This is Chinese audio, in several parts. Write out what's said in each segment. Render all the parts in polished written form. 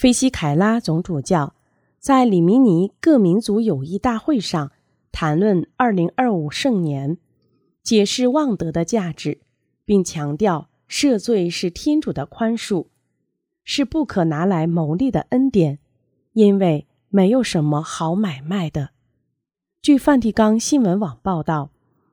菲西凯拉总主教在里米尼各民族友谊大会上谈论2025圣年，解释望德的价值，并强调赦罪是天主的宽恕，是不可拿来牟利的恩典，因为没有什么好买卖的。据梵蒂冈新闻网报道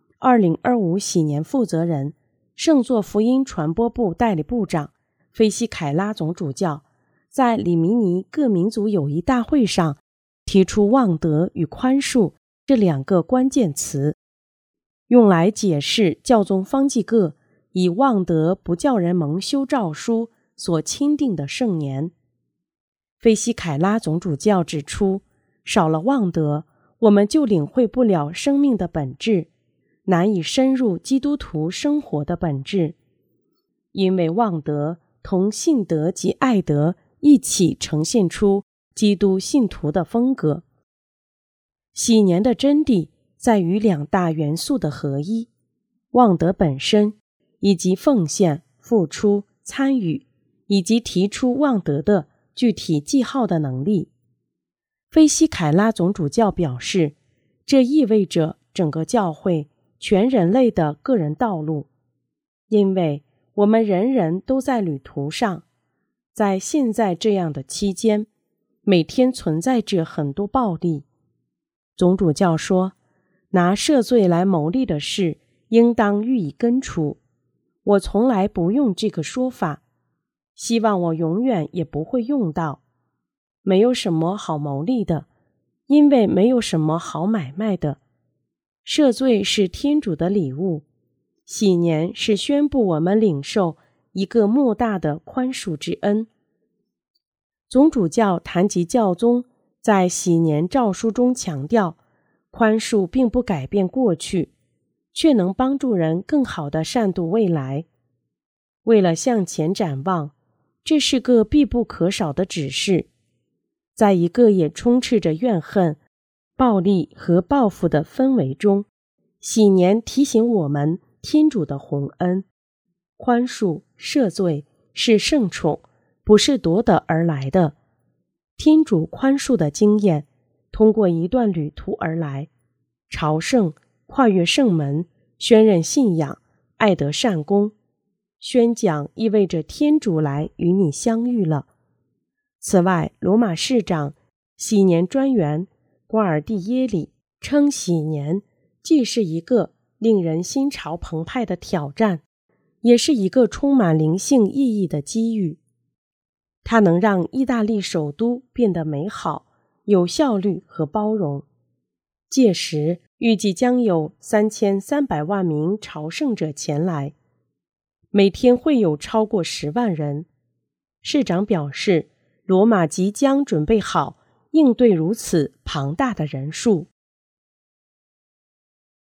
，2025喜年负责人、圣座福音传播部代理部长菲西凯拉总主教在里米尼各民族友谊大会上提出望德与宽恕这两个关键词，用来解释教宗方济各以望德不叫人蒙羞诏书所钦定的圣年。菲西凯拉总主教指出，少了望德，我们就领会不了生命的本质，难以深入基督徒生活的本质，因为望德同信德及爱德一起呈现出基督信徒的风格。喜年的真谛在于两大元素的合一，望德本身，以及奉献、付出、参与，以及提出望德的具体记号的能力。菲西凯拉总主教表示，这意味着整个教会、全人类的个人道路，因为我们人人都在旅途上。在现在这样的期间，每天存在着很多暴力。总主教说，拿赦罪来牟利的事应当予以根除。我从来不用这个说法，希望我永远也不会用到。没有什么好牟利的，因为没有什么好买卖的。赦罪是天主的礼物，喜年是宣布我们领受一个莫大的宽恕之恩。总主教谈及教宗在喜年诏书中强调，宽恕并不改变过去，却能帮助人更好地善度未来。为了向前展望，这是个必不可少的指示。在一个也充斥着怨恨、暴力和报复的氛围中，喜年提醒我们天主的宏恩。宽恕、赦罪是圣宠，不是夺得而来的。天主宽恕的经验通过一段旅途而来，朝圣、跨越圣门、宣认信仰、爱德善功。宣讲意味着天主来与你相遇了。此外，罗马市长、喜年专员瓜尔蒂耶里称，喜年既是一个令人心潮澎湃的挑战，也是一个充满灵性意义的机遇。它能让意大利首都变得美好、有效率和包容。届时，预计将有3300万名朝圣者前来，每天会有超过10万人。市长表示，罗马即将准备好应对如此庞大的人数。